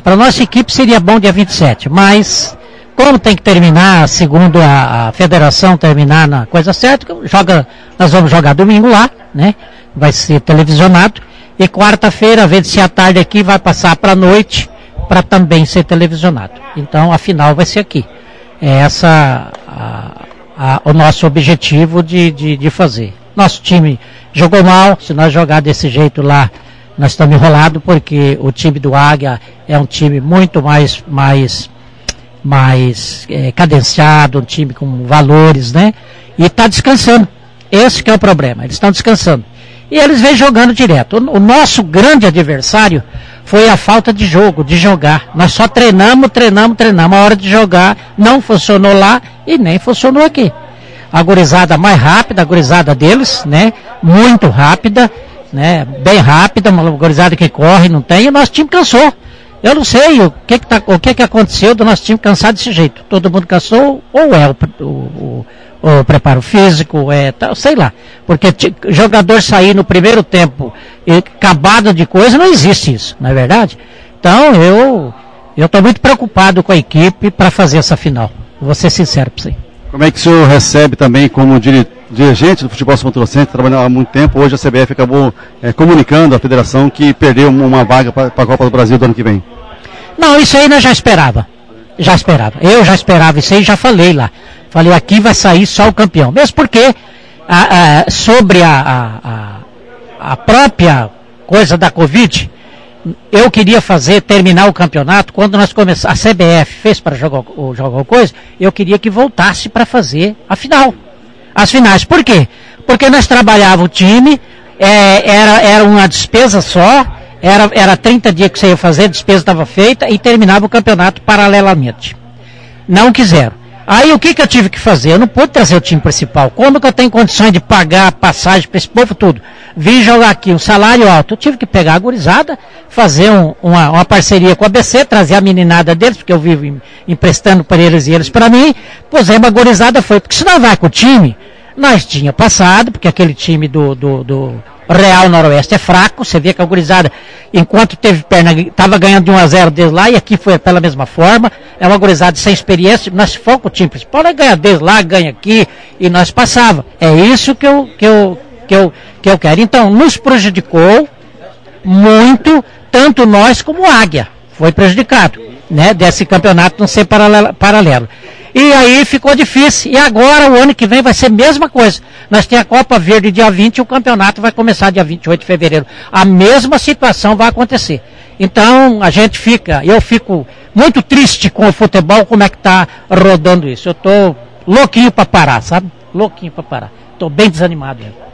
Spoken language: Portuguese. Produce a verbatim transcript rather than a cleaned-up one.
para nossa equipe seria bom dia vinte e sete, mas como tem que terminar, segundo a, a federação terminar na coisa certa, joga, nós vamos jogar domingo lá, né? Vai ser televisionado, e quarta-feira, vence à tarde aqui, vai passar para a noite, para também ser televisionado. Então a final vai ser aqui. É essa a, a, o nosso objetivo de, de, de fazer. Nosso time jogou mal, se nós jogar desse jeito lá, nós estamos enrolados, porque o time do Águia é um time muito mais, mais, mais é, cadenciado, um time com valores, né? E está descansando. Esse que é o problema, eles estão descansando. E eles vêm jogando direto. O, o nosso grande adversário foi a falta de jogo, de jogar. Nós só treinamos, treinamos, treinamos. A hora de jogar não funcionou lá e nem funcionou aqui. A gurizada mais rápida, a gurizada deles, né? Muito rápida, né? Bem rápida, uma gurizada que corre, não tem. E o nosso time cansou. Eu não sei o que que, tá, o que que aconteceu do nosso time cansar desse jeito. Todo mundo cansou, ou é o, o, o, o preparo físico, é tal, sei lá. Porque t- jogador sair no primeiro tempo e acabado de coisa, não existe isso, não é verdade? Então eu eu estou muito preocupado com a equipe para fazer essa final. Vou ser sincero para você. Como é que o senhor recebe também como diri- dirigente do futebol São Patrocínio, trabalhando há muito tempo? Hoje a C B F acabou é, comunicando à federação que perdeu uma vaga para a Copa do Brasil do ano que vem. Não, isso aí nós já esperava. Já esperava. Eu já esperava isso aí, já falei lá. Falei, aqui vai sair só o campeão. Mesmo porque a, a, sobre a, a, a própria coisa da Covid, eu queria fazer, terminar o campeonato, quando nós começamos, a C B F fez para jogar o jogar coisa, eu queria que voltasse para fazer a final. As finais. Por quê? Porque nós trabalhávamos o time, é, era, era uma despesa só, era, era trinta dias que você ia fazer, a despesa estava feita e terminava o campeonato paralelamente. Não quiseram. Aí o que, que eu tive que fazer? Eu não pude trazer o time principal. Como que eu tenho condições de pagar a passagem para esse povo tudo? Vim jogar aqui um salário alto. Eu tive que pegar a gurizada, fazer um, uma, uma parceria com a A B C, trazer a meninada deles, porque eu vivo em, emprestando para eles e eles para mim. Pusemos a gurizada, foi. Porque se nós vai com o time, nós tinha passado, porque aquele time do, do, do Real Noroeste é fraco. Você vê que a gurizada, enquanto teve perna, estava ganhando de um a zero deles lá, e aqui foi pela mesma forma. É uma gurizada sem experiência. Nós fomos com o time principal, nós ganha deles lá, ganha aqui, e nós passava. É isso que eu, que eu, que eu, que eu quero. Então, nos prejudicou muito, tanto nós como o Águia. Foi prejudicado, né? Desse campeonato não ser paralelo. paralelo. E aí ficou difícil. E agora, o ano que vem, vai ser a mesma coisa. Nós temos a Copa Verde dia vinte e o campeonato vai começar dia vinte e oito de fevereiro. A mesma situação vai acontecer. Então, a gente fica, eu fico muito triste com o futebol, como é que está rodando isso. Eu estou louquinho para parar, sabe? Louquinho para parar. Estou bem desanimado mesmo.